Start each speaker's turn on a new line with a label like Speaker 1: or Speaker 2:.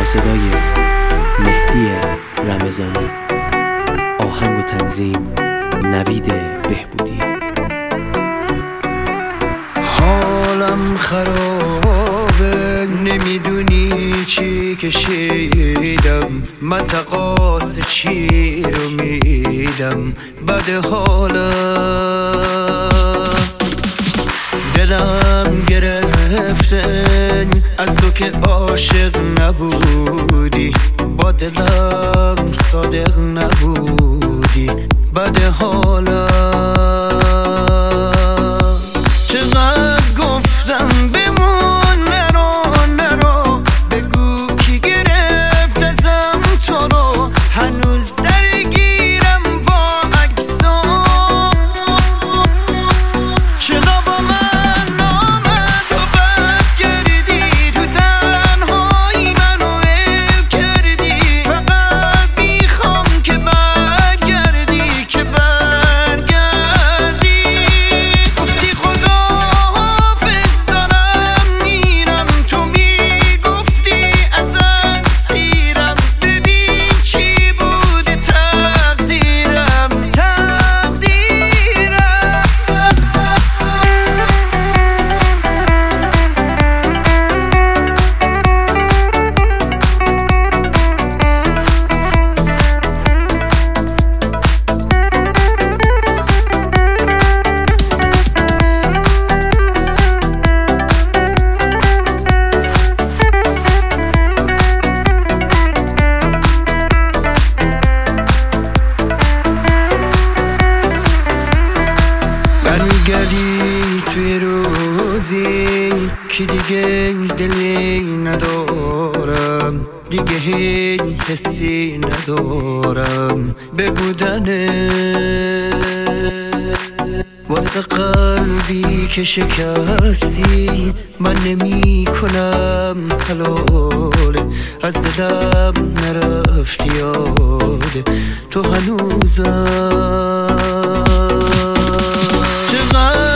Speaker 1: صدای مهدی رمضانی، آهنگ و تنظیم نوید بهبودی.
Speaker 2: حالم خرابه، نمیدونی چی کشیدم، من تقاس چی رو میدم. بد حالم، دلم گرفته از تو که عاشق نبودی، با دلم صادق نبودی. بد حالم، چقدر گفتم بمون، نرو بگو کی گرفت ازم تو رو. هنوز درگیرم با عکسام، چرا با من نامد تو بد کردی، تو تنهایی منو ول کردی. فقط میخوام که برگردی، که برگردی. گفتی خدا حافظ دارم میرم، تو میگفتی ازت سیرم. ببین چی بوده تقدیرم. برمیگردی توی روزی که دیگه دلی ندارم، دیگه هیچ حسی ندارم به بودنه. واسه قلبی که شکستی من نمی کنم حلاله، از دلم نرفتی یاده تو هنوزم. چقدر